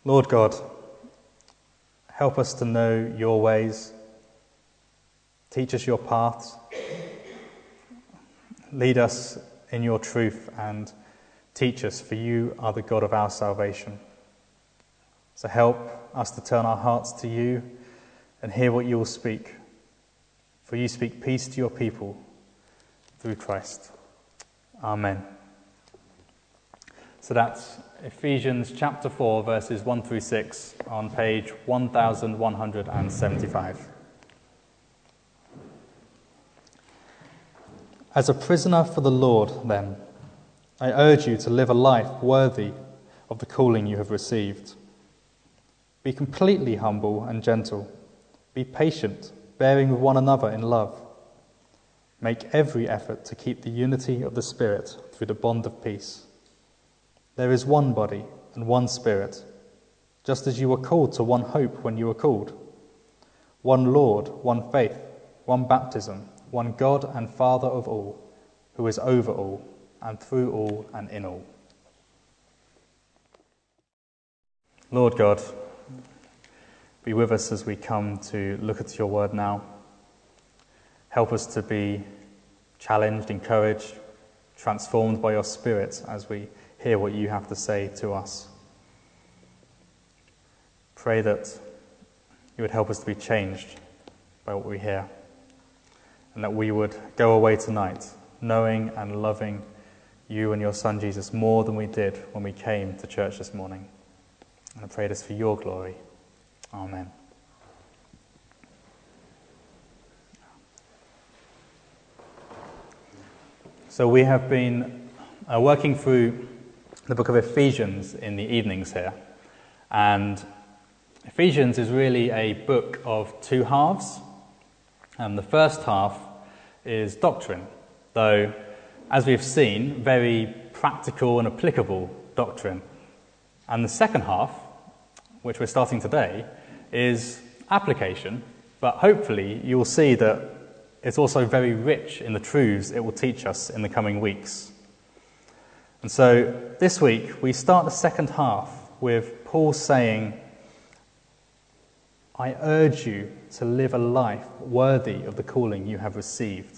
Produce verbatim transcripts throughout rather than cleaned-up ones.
Lord God, help us to know your ways. Teach us your paths. Lead us in your truth and teach us, for you are the God of our salvation. So help us to turn our hearts to you and hear what you will speak. For you speak peace to your people through Christ. Amen. So that's Ephesians chapter four, verses one through six on page one thousand one hundred seventy-five. As a prisoner for the Lord, then, I urge you to live a life worthy of the calling you have received. Be completely humble and gentle. Be patient, bearing with one another in love. Make every effort to keep the unity of the Spirit through the bond of peace. There is one body and one Spirit, just as you were called to one hope when you were called. One Lord, one faith, one baptism, one God and Father of all, who is over all, and through all, and in all. Lord God, be with us as we come to look at your word now. Help us to be challenged, encouraged, transformed by your Spirit as we hear what you have to say to us. Pray that you would help us to be changed by what we hear, and that we would go away tonight knowing and loving you and your Son Jesus more than we did when we came to church this morning. And I pray this for your glory. Amen. So we have been uh, working through the book of Ephesians in the evenings here. And Ephesians is really a book of two halves. And the first half is doctrine, though, as we've seen, very practical and applicable doctrine. And the second half, which we're starting today, is application, but hopefully you'll see that it's also very rich in the truths it will teach us in the coming weeks. And so this week we start the second half with Paul saying, I urge you to live a life worthy of the calling you have received.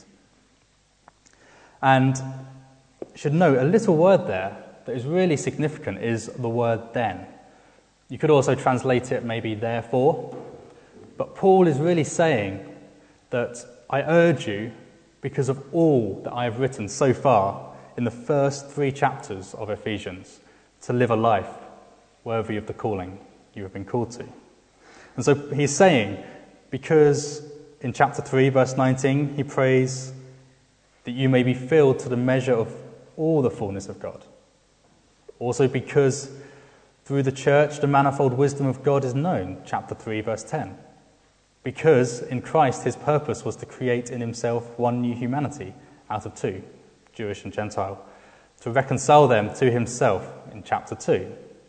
And you should note, a little word there that is really significant is the word then. You could also translate it maybe therefore, but Paul is really saying that I urge you, because of all that I have written so far in the first three chapters of Ephesians, to live a life worthy of the calling you have been called to. And so he's saying, because in chapter three, verse nineteen, he prays that you may be filled to the measure of all the fullness of God. Also because through the church the manifold wisdom of God is known, chapter three, verse ten. Because in Christ his purpose was to create in himself one new humanity out of two, Jewish and Gentile, to reconcile them to himself in chapter two.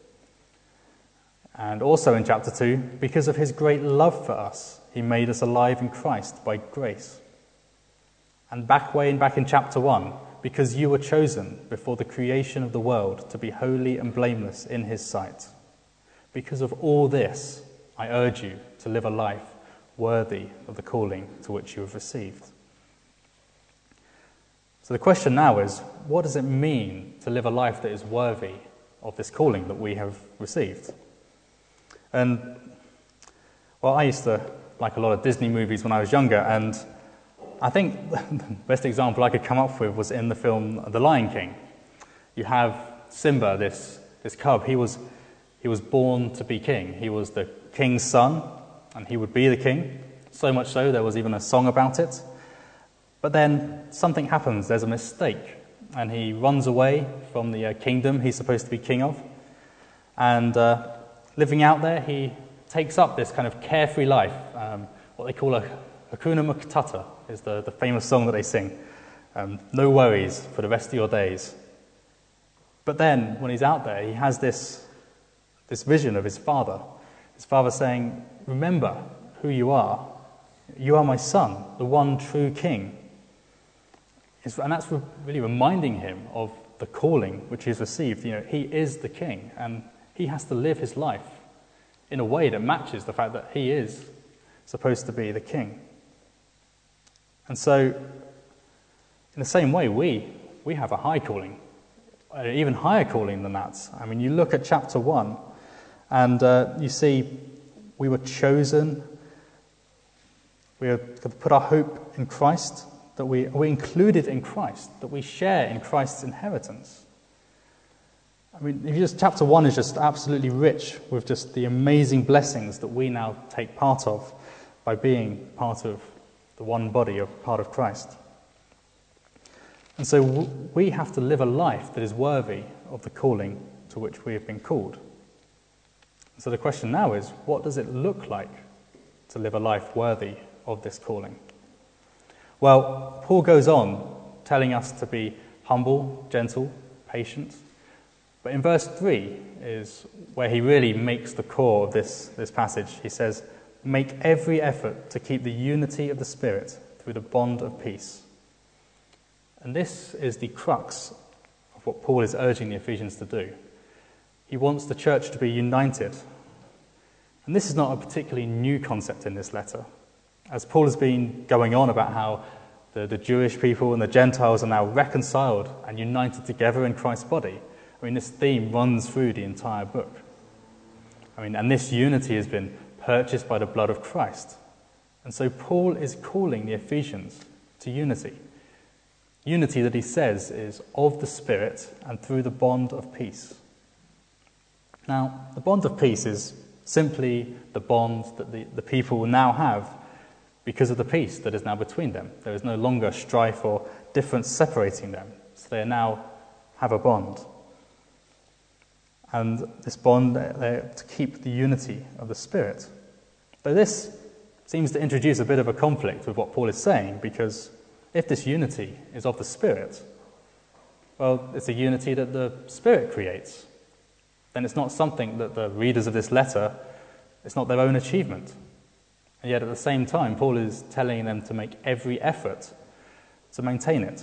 And also in chapter two, because of his great love for us, he made us alive in Christ by grace. And back way and back in chapter one, because you were chosen before the creation of the world to be holy and blameless in his sight. Because of all this, I urge you to live a life worthy of the calling to which you have received. So the question now is, what does it mean to live a life that is worthy of this calling that we have received? And, well, I used to like a lot of Disney movies when I was younger, and I think the best example I could come up with was in the film The Lion King. You have Simba, this, this cub. He was, he was born to be king. He was the king's son, and he would be the king. So much so, there was even a song about it. But then something happens. There's a mistake, and he runs away from the uh, kingdom he's supposed to be king of. And uh, living out there, he takes up this kind of carefree life, um, what they call a Hakuna Matata is the, the famous song that they sing. Um, no worries for the rest of your days. But then, when he's out there, he has this, this vision of his father. His father saying, remember who you are. You are my son, the one true king. It's, and that's really reminding him of the calling which he's received. You know, he is the king, and he has to live his life in a way that matches the fact that he is supposed to be the king. And so, in the same way, we, we have a high calling, an even higher calling than that. I mean, you look at chapter one, and uh, you see we were chosen, we are to put our hope in Christ, that we, we're included in Christ, that we share in Christ's inheritance. I mean, if you just, chapter one is just absolutely rich with just the amazing blessings that we now take part of by being part of the one body, of part of Christ. And so w- we have to live a life that is worthy of the calling to which we have been called. So the question now is, what does it look like to live a life worthy of this calling? Well, Paul goes on telling us to be humble, gentle, patient. But in verse three is where he really makes the core of this, this passage. He says, "Make every effort to keep the unity of the Spirit through the bond of peace." And this is the crux of what Paul is urging the Ephesians to do. He wants the church to be united. And this is not a particularly new concept in this letter. As Paul has been going on about how the, the Jewish people and the Gentiles are now reconciled and united together in Christ's body, I mean, this theme runs through the entire book. I mean, and this unity has been purchased by the blood of Christ. And so Paul is calling the Ephesians to unity. Unity that he says is of the Spirit and through the bond of peace. Now, the bond of peace is simply the bond that the, the people will now have because of the peace that is now between them. There is no longer strife or difference separating them. So they now have a bond. And this bond, they're to keep the unity of the Spirit. Though this seems to introduce a bit of a conflict with what Paul is saying, because if this unity is of the Spirit, well, it's a unity that the Spirit creates. Then it's not something that the readers of this letter, it's not their own achievement. And yet at the same time, Paul is telling them to make every effort to maintain it.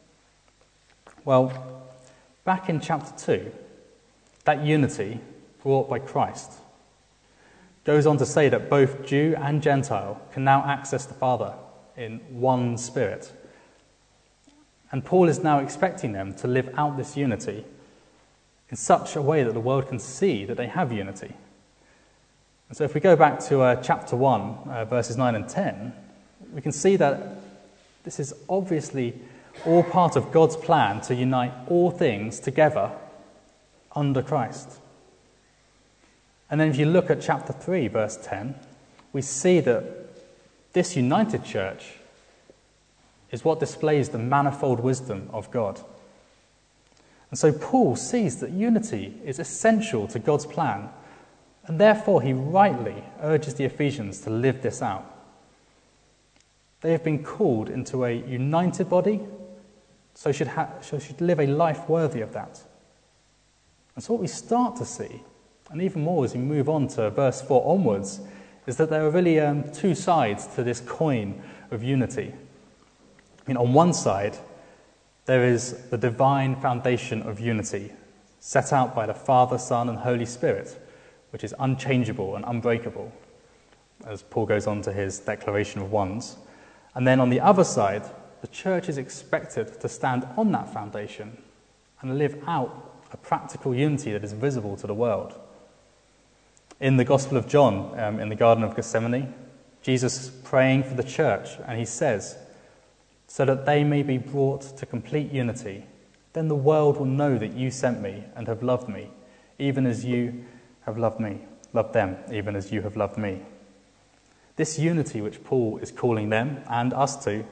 Well, back in chapter two, that unity brought by Christ goes on to say that both Jew and Gentile can now access the Father in one Spirit. And Paul is now expecting them to live out this unity in such a way that the world can see that they have unity. And so if we go back to uh, chapter one, uh, verses nine and ten, we can see that this is obviously all part of God's plan to unite all things together under Christ. And then if you look at chapter three, verse ten, we see that this united church is what displays the manifold wisdom of God. And so Paul sees that unity is essential to God's plan, and therefore he rightly urges the Ephesians to live this out. They have been called into a united body, so should, ha- so should live a life worthy of that. And so what we start to see, and even more as we move on to verse four onwards, is that there are really um, two sides to this coin of unity. I mean, on one side, there is the divine foundation of unity, set out by the Father, Son, and Holy Spirit, which is unchangeable and unbreakable, as Paul goes on to his declaration of ones. And then on the other side, the church is expected to stand on that foundation and live out a practical unity that is visible to the world. In the Gospel of John, um, in the Garden of Gethsemane, Jesus is praying for the church, and he says, "So that they may be brought to complete unity, then the world will know that you sent me and have loved me, even as you have loved me, loved them, even as you have loved me." This unity which Paul is calling them and us to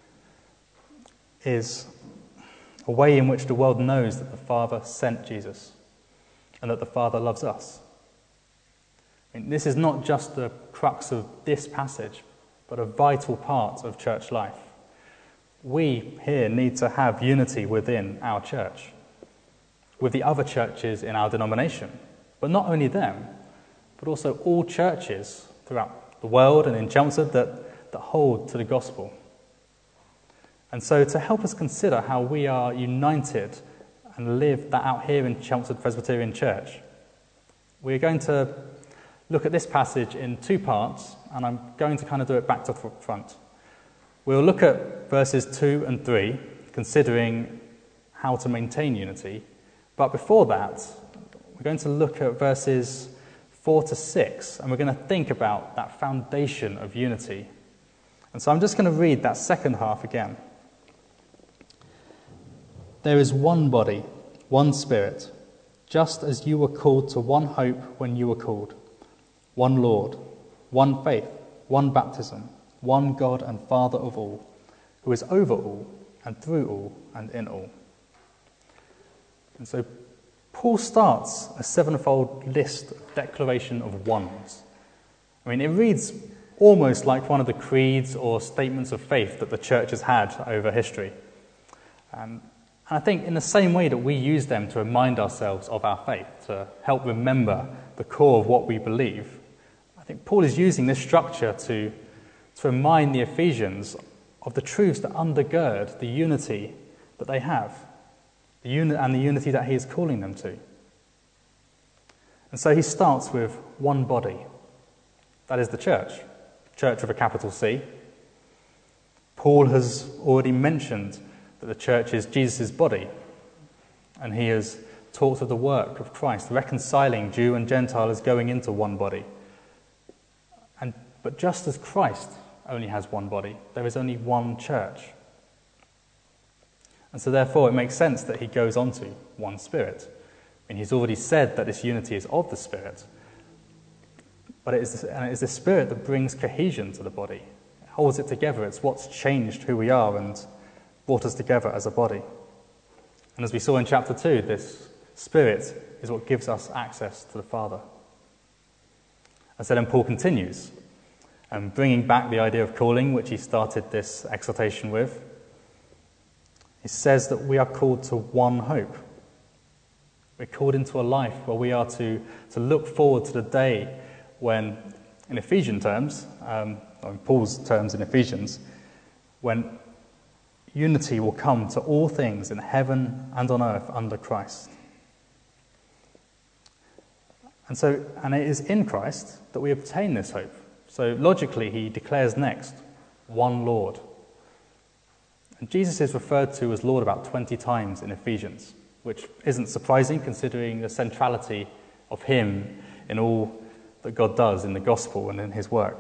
is a way in which the world knows that the Father sent Jesus and that the Father loves us. I mean, this is not just the crux of this passage, but a vital part of church life. We here need to have unity within our church, with the other churches in our denomination, but not only them, but also all churches throughout the world and in Chelmsford that, that hold to the gospel. And so to help us consider how we are united and live that out here in Chelmsford Presbyterian Church, we're going to look at this passage in two parts, and I'm going to kind of do it back to front. We'll look at verses two and three, considering how to maintain unity. But before that, we're going to look at verses four to six, and we're going to think about that foundation of unity. And so I'm just going to read that second half again. There is one body, one Spirit, just as you were called to one hope when you were called. One Lord, one faith, one baptism, one God and Father of all, who is over all and through all and in all. And so Paul starts a sevenfold list, declaration of ones. I mean, it reads almost like one of the creeds or statements of faith that the church has had over history. Um, and I think in the same way that we use them to remind ourselves of our faith, to help remember the core of what we believe, I think Paul is using this structure to, to remind the Ephesians of the truths that undergird the unity that they have, the uni- and the unity that he is calling them to. And so he starts with one body. That is the church, church with a capital C. Paul has already mentioned that the church is Jesus' body, and he has talked of the work of Christ, reconciling Jew and Gentile as going into one body. And but just as Christ only has one body, there is only one church. And so therefore it makes sense that he goes on to one Spirit. I mean, he's already said that this unity is of the Spirit, but it is, and it is the Spirit that brings cohesion to the body. It holds it together. It's what's changed who we are and brought us together as a body. And as we saw in chapter two, this Spirit is what gives us access to the Father. And so then Paul continues, um, bringing back the idea of calling, which he started this exhortation with. He says that we are called to one hope. We're called into a life where we are to, to look forward to the day when, in Ephesian terms, um, or in Paul's terms in Ephesians, when unity will come to all things in heaven and on earth under Christ. And so, and it is in Christ that we obtain this hope. So logically, he declares next, one Lord. And Jesus is referred to as Lord about twenty times in Ephesians, which isn't surprising considering the centrality of him in all that God does in the gospel and in his work.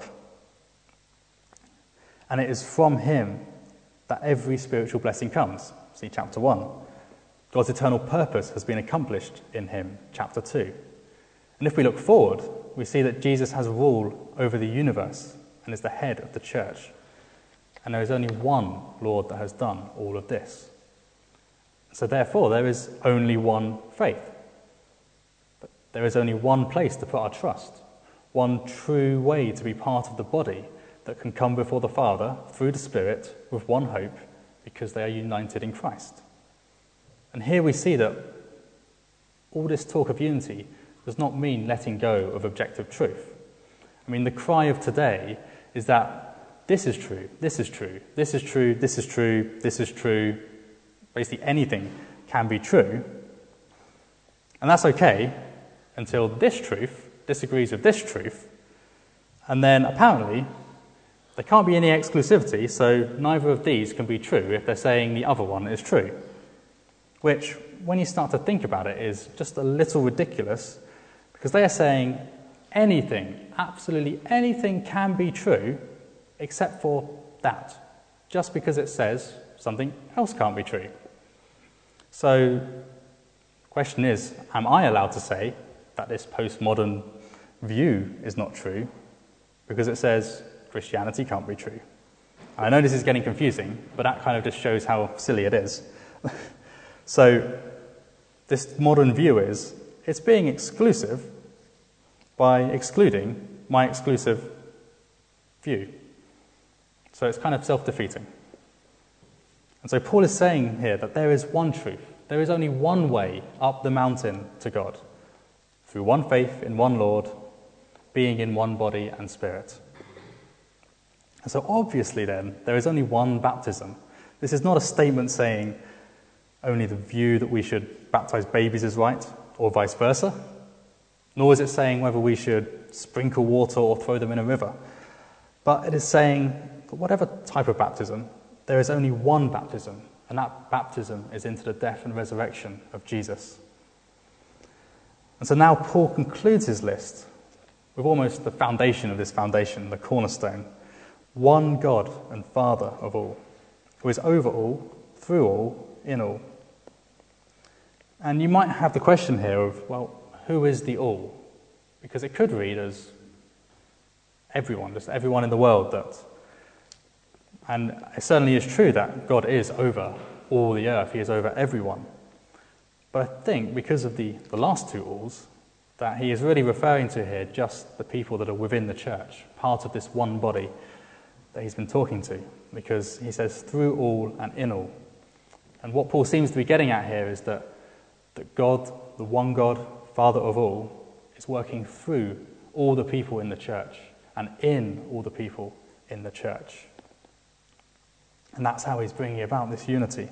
And it is from him that every spiritual blessing comes. See chapter one. God's eternal purpose has been accomplished in him, chapter two. And if we look forward, we see that Jesus has rule over the universe and is the head of the church. And there is only one Lord that has done all of this. So therefore, there is only one faith. There is only one place to put our trust, one true way to be part of the body that can come before the Father through the Spirit with one hope because they are united in Christ. And here we see that all this talk of unity does not mean letting go of objective truth. I mean, the cry of today is that this is true, this is true, this is true, this is true, this is true. Basically anything can be true. And that's okay until this truth disagrees with this truth. And then apparently there can't be any exclusivity, so neither of these can be true if they're saying the other one is true. Which, when you start to think about it, is just a little ridiculous, because they are saying anything, absolutely anything can be true except for that, just because it says something else can't be true. So the question is, am I allowed to say that this postmodern view is not true because it says Christianity can't be true? I know this is getting confusing, but that kind of just shows how silly it is. So this modern view is, it's being exclusive by excluding my exclusive view. So it's kind of self-defeating. And so Paul is saying here that there is one truth. There is only one way up the mountain to God, through one faith in one Lord, being in one body and spirit. And so obviously then, there is only one baptism. This is not a statement saying only the view that we should baptize babies is right, or vice versa. nor is it saying whether we should sprinkle water or throw them in a river. But it is saying that whatever type of baptism, there is only one baptism, and that baptism is into the death and resurrection of Jesus. And so now Paul concludes his list with almost the foundation of this foundation, the cornerstone. One God and Father of all, who is over all, through all, in all. And you might have the question here of, well, who is the all? Because it could read as everyone, just everyone in the world. That, and it certainly is true that God is over all the earth. He is over everyone. But I think because of the, the last two alls, that he is really referring to here just the people that are within the church, part of this one body that he's been talking to, because he says through all and in all. And what Paul seems to be getting at here is that, that God, the one God, Father of all, is working through all the people in the church and in all the people in the church. And that's how he's bringing about this unity.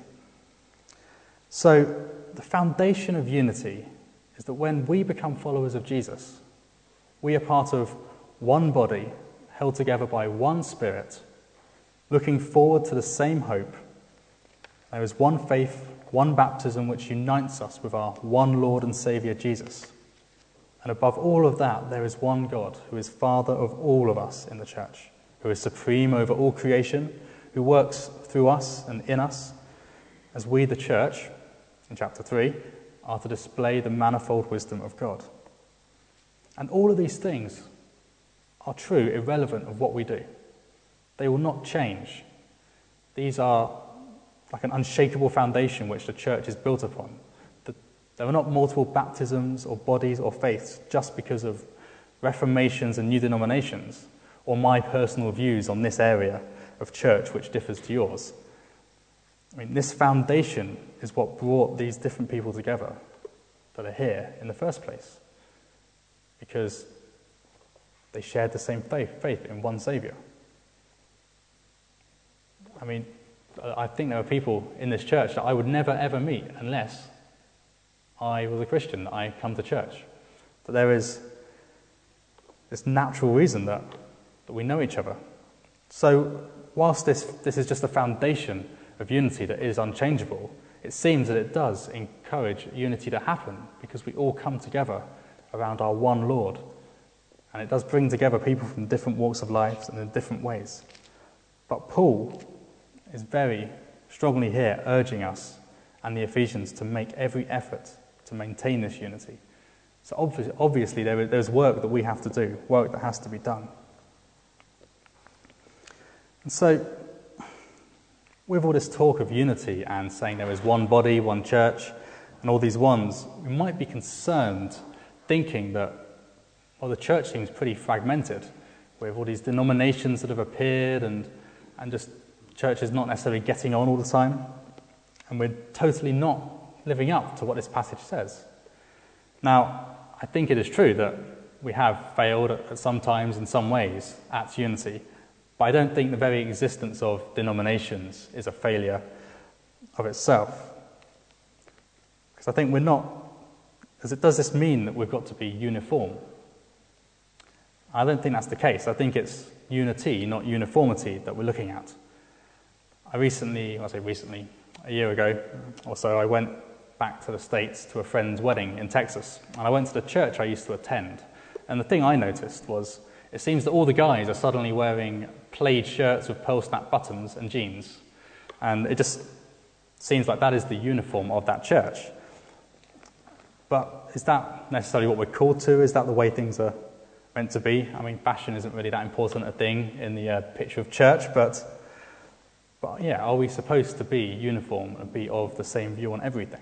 So the foundation of unity is that when we become followers of Jesus, we are part of one body held together by one Spirit, looking forward to the same hope. There is one faith, one baptism which unites us with our one Lord and Saviour Jesus. And above all of that, there is one God who is Father of all of us in the church, who is supreme over all creation, who works through us and in us, as we, the church, in chapter three, are to display the manifold wisdom of God. And all of these things are true, irrelevant of what we do. They will not change. These are like an unshakable foundation which the church is built upon. There are not multiple baptisms or bodies or faiths just because of reformations and new denominations, or my personal views on this area of church which differs to yours. I mean, this foundation is what brought these different people together that are here in the first place, because they shared the same faith, faith in one Saviour. I mean, I think there are people in this church that I would never ever meet unless I was a Christian, that I come to church. That there is this natural reason that, that we know each other. So whilst this, this is just a foundation of unity that is unchangeable, it seems that it does encourage unity to happen because we all come together around our one Lord. And it does bring together people from different walks of life and in different ways. But Paul is very strongly here urging us and the Ephesians to make every effort to maintain this unity. So obviously, obviously there, there's work that we have to do, work that has to be done. And so, with all this talk of unity and saying there is one body, one church, and all these ones, we might be concerned thinking that, well, the church seems pretty fragmented, with all these denominations that have appeared and, and just churches not necessarily getting on all the time, and we're totally not living up to what this passage says. Now, I think it is true that we have failed at some times in some ways at unity, but I don't think the very existence of denominations is a failure of itself. Because I think we're not, because it does this mean that we've got to be uniform? I don't think that's the case. I think it's unity, not uniformity, that we're looking at. I recently, well, I say recently, a year ago or so, I went back to the States to a friend's wedding in Texas. And I went to the church I used to attend. And the thing I noticed was, it seems that all the guys are suddenly wearing plaid shirts with pearl snap buttons and jeans. And it just seems like that is the uniform of that church. But is that necessarily what we're called to? Is that the way things are meant to be? I mean, fashion isn't really that important a thing in the uh, picture of church, but, but yeah, are we supposed to be uniform and be of the same view on everything?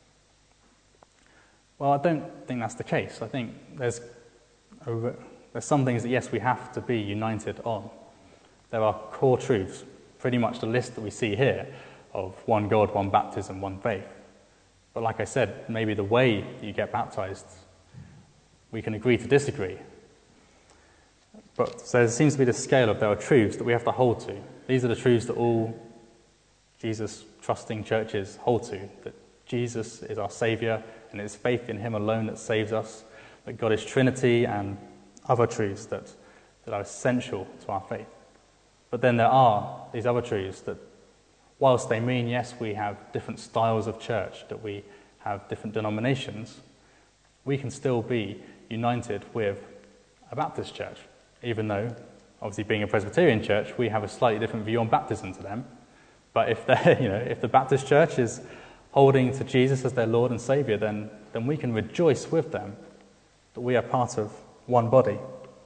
Well, I don't think that's the case. I think there's a, there's some things that, yes, we have to be united on. There are core truths, pretty much the list that we see here of one God, one baptism, one faith. But like I said, maybe the way you get baptized, we can agree to disagree. But so there seems to be this scale of there are truths that we have to hold to. These are the truths that all Jesus-trusting churches hold to, that Jesus is our Saviour, and it's faith in him alone that saves us, that God is Trinity and other truths that, that are essential to our faith. But then there are these other truths that, whilst they mean, yes, we have different styles of church, that we have different denominations, we can still be united with a Baptist church, even though, obviously being a Presbyterian church, we have a slightly different view on baptism to them. But if they, you know, if the Baptist church is holding to Jesus as their Lord and Saviour, then, then we can rejoice with them that we are part of one body.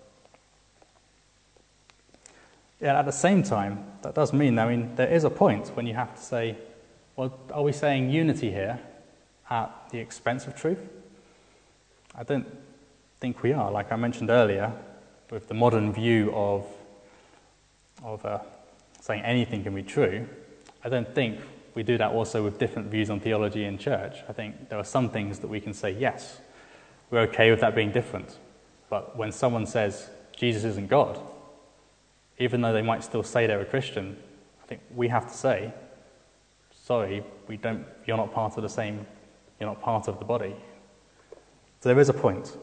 Yeah, at the same time, that does mean, I mean, there is a point when you have to say, well, are we saying unity here at the expense of truth? I don't think we are. Like I mentioned earlier, with the modern view of, of uh, saying anything can be true, I don't think we do that also with different views on theology in church. I think there are some things that we can say, yes, we're okay with that being different. But when someone says Jesus isn't God, even though they might still say they're a Christian, I think we have to say, sorry, we don't, you're not part of the same, you're not part of the body. So there is a point.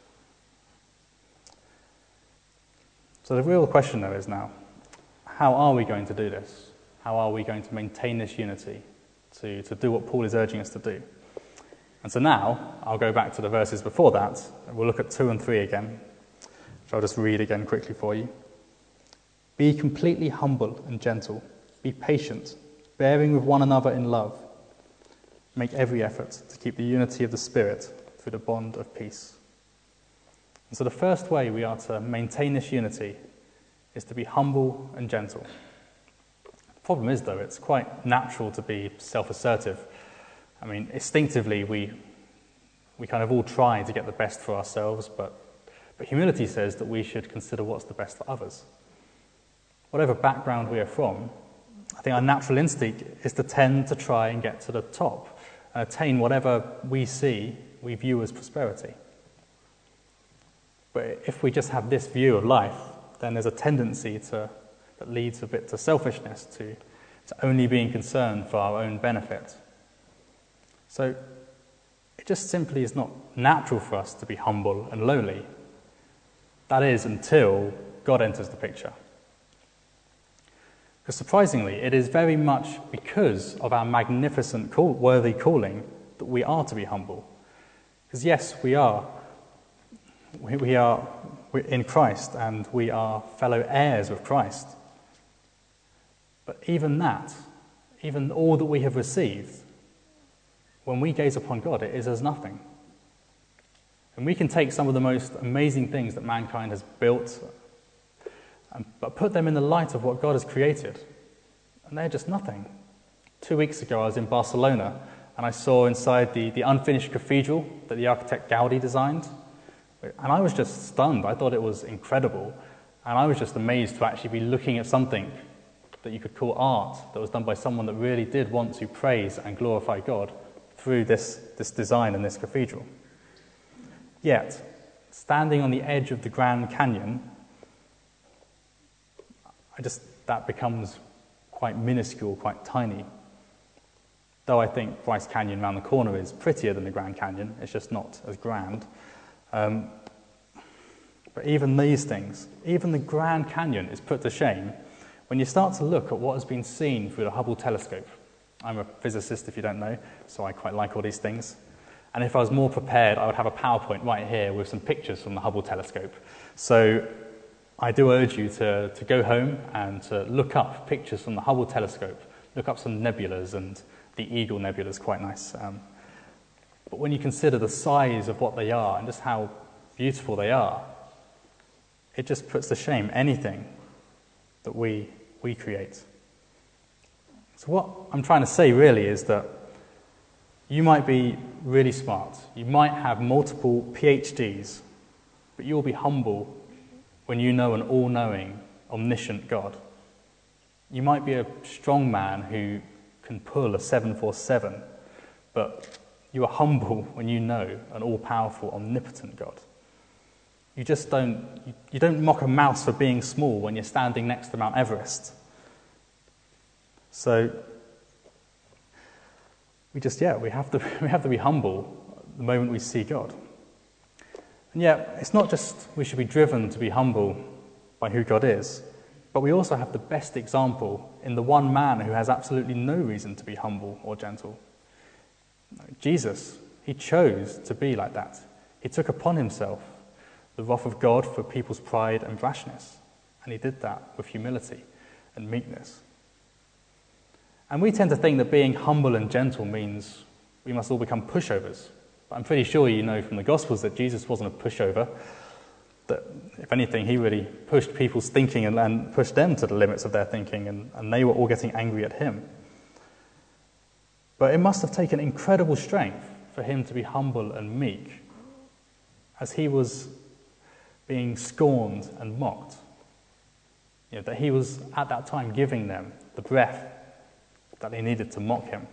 So the real question though is now, how are we going to do this? How are we going to maintain this unity, to, to do what Paul is urging us to do? And so now, I'll go back to the verses before that, and we'll look at two and three again, which I'll just read again quickly for you. Be completely humble and gentle. Be patient, bearing with one another in love. Make every effort to keep the unity of the Spirit through the bond of peace. And so the first way we are to maintain this unity is to be humble and gentle. The problem is, though, it's quite natural to be self-assertive. I mean, instinctively, we we kind of all try to get the best for ourselves, but, but humility says that we should consider what's the best for others. Whatever background we are from, I think our natural instinct is to tend to try and get to the top and attain whatever we see, we view as prosperity. But if we just have this view of life, then there's a tendency to that leads a bit to selfishness, to, to only being concerned for our own benefit. So it just simply is not natural for us to be humble and lowly. That is, until God enters the picture. Because surprisingly, it is very much because of our magnificent, call, worthy calling that we are to be humble. Because yes, we are. We, we are in Christ, and we are fellow heirs with Christ. But even that, even all that we have received, when we gaze upon God, it is as nothing. And we can take some of the most amazing things that mankind has built, but put them in the light of what God has created, and they're just nothing. Two weeks ago, I was in Barcelona, and I saw inside the, the unfinished cathedral that the architect Gaudi designed, and I was just stunned. I thought it was incredible, and I was just amazed to actually be looking at something that you could call art, that was done by someone that really did want to praise and glorify God through this, this design in this cathedral. Yet, standing on the edge of the Grand Canyon, I just, that becomes quite minuscule, quite tiny. Though I think Bryce Canyon around the corner is prettier than the Grand Canyon, it's just not as grand. Um, but even these things, even the Grand Canyon is put to shame when you start to look at what has been seen through the Hubble telescope. I'm a physicist, if you don't know, so I quite like all these things. And if I was more prepared, I would have a PowerPoint right here with some pictures from the Hubble telescope. So I do urge you to, to go home and to look up pictures from the Hubble telescope, look up some nebulas, and the Eagle Nebula is quite nice. Um, but when you consider the size of what they are and just how beautiful they are, it just puts to shame anything that we, we create. So what I'm trying to say really is that you might be really smart, you might have multiple P H Ds, but you'll be humble when you know an all-knowing, omniscient God. You might be a strong man who can pull a seven forty-seven, but you are humble when you know an all-powerful, omnipotent God. You just don't, you, you don't mock a mouse for being small when you're standing next to Mount Everest. So, we just, yeah, we have to, we have to be humble the moment we see God. And yet, it's not just we should be driven to be humble by who God is, but we also have the best example in the one man who has absolutely no reason to be humble or gentle. Jesus, he chose to be like that. He took upon himself the wrath of God for people's pride and brashness, and he did that with humility and meekness. And we tend to think that being humble and gentle means we must all become pushovers. But I'm pretty sure you know from the Gospels that Jesus wasn't a pushover, that if anything, he really pushed people's thinking and, and pushed them to the limits of their thinking, and, and they were all getting angry at him. But it must have taken incredible strength for him to be humble and meek, as he was being scorned and mocked. You know, that he was at that time giving them the breath that they needed to mock him.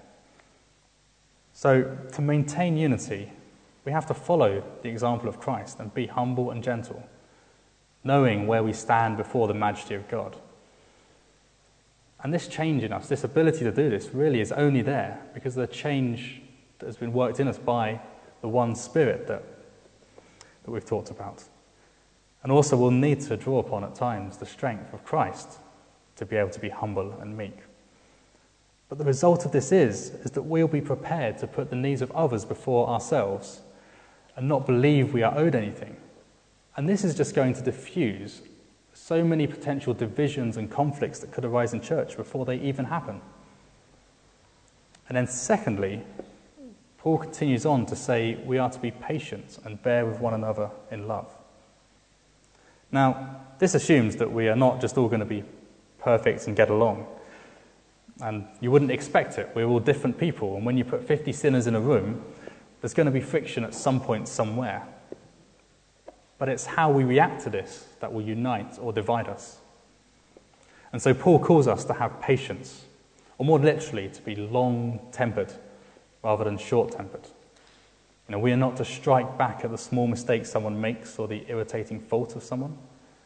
So to maintain unity, we have to follow the example of Christ and be humble and gentle, knowing where we stand before the majesty of God. And this change in us, this ability to do this, really is only there because of the change that has been worked in us by the one Spirit that, that we've talked about. And also we'll need to draw upon at times the strength of Christ to be able to be humble and meek. But the result of this is, is that we'll be prepared to put the needs of others before ourselves and not believe we are owed anything. And this is just going to diffuse so many potential divisions and conflicts that could arise in church before they even happen. And then secondly, Paul continues on to say we are to be patient and bear with one another in love. Now, this assumes that we are not just all going to be perfect and get along. And you wouldn't expect it. We're all different people. And when you put fifty sinners in a room, there's going to be friction at some point somewhere. But it's how we react to this that will unite or divide us. And so Paul calls us to have patience, or more literally, to be long-tempered rather than short-tempered. You know, we are not to strike back at the small mistakes someone makes or the irritating fault of someone.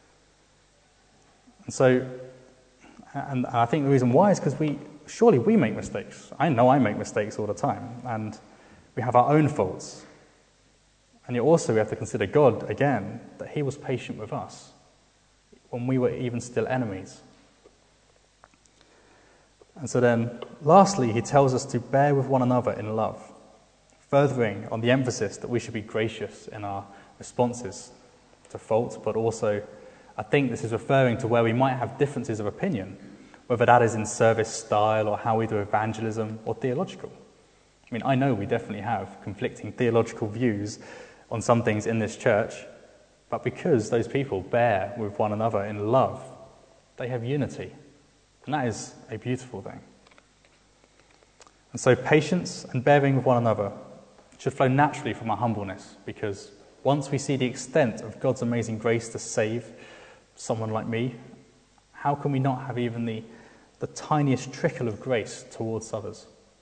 And so, and I think the reason why is because we, surely we make mistakes. I know I make mistakes all the time, and we have our own faults. And yet also we have to consider God, again, that he was patient with us when we were even still enemies. And so then, lastly, he tells us to bear with one another in love, furthering on the emphasis that we should be gracious in our responses to fault, but also I think this is referring to where we might have differences of opinion, whether that is in service style or how we do evangelism or theological. I mean, I know we definitely have conflicting theological views on some things in this church, but because those people bear with one another in love, they have unity. And that is a beautiful thing. And so patience and bearing with one another should flow naturally from our humbleness, because once we see the extent of God's amazing grace to save someone like me, how can we not have even the, the tiniest trickle of grace towards others?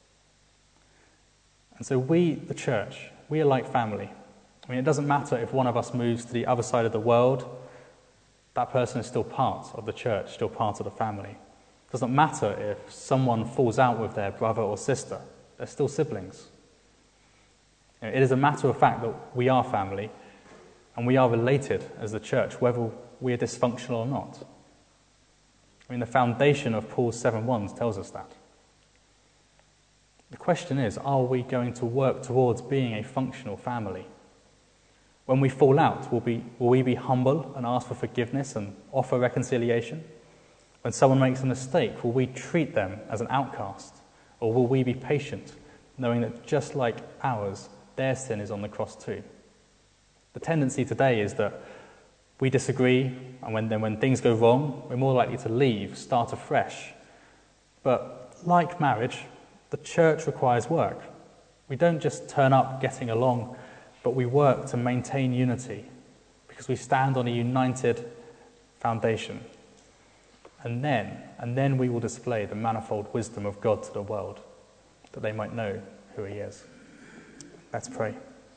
And so we, the church, we are like family. I mean, it doesn't matter if one of us moves to the other side of the world, that person is still part of the church, still part of the family. It doesn't matter if someone falls out with their brother or sister, they're still siblings. You know, it is a matter of fact that we are family, and we are related as the church, whether we are dysfunctional or not. I mean, the foundation of Paul's seven one tells us that. The question is, are we going to work towards being a functional family? When we fall out, will, be, will we be humble and ask for forgiveness and offer reconciliation? When someone makes a mistake, will we treat them as an outcast? Or will we be patient, knowing that just like ours, their sin is on the cross too? The tendency today is that we disagree, and when, then when things go wrong, we're more likely to leave, start afresh. But like marriage, the church requires work. We don't just turn up getting along, but we work to maintain unity because we stand on a united foundation. And then, and then we will display the manifold wisdom of God to the world, that they might know who he is. Let's pray.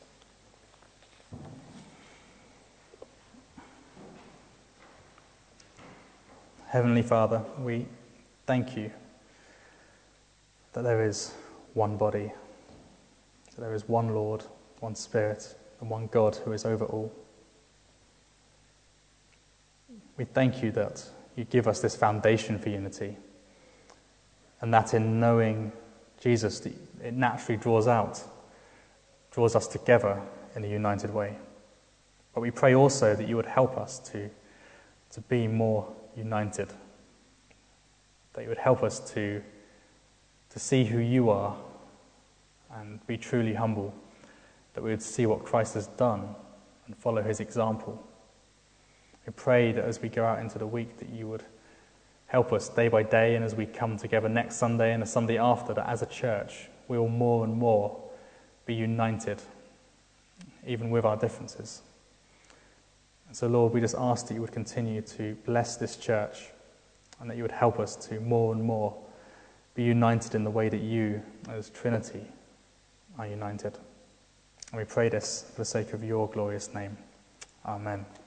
Heavenly Father, we thank you that there is one body, that there is one Lord, one Spirit, and one God who is over all. we thank you that you give us this foundation for unity, and that in knowing Jesus, it naturally draws out, draws us together in a united way. But we pray also that you would help us to, to be more united, that you would help us to, to see who you are and be truly humble, that we would see what Christ has done and follow his example. We pray that as we go out into the week that you would help us day by day, and as we come together next Sunday and the Sunday after, that as a church we will more and more be united, even with our differences. And so Lord, we just ask that you would continue to bless this church, and that you would help us to more and more be united in the way that you, as Trinity, are united. And we pray this for the sake of your glorious name. Amen.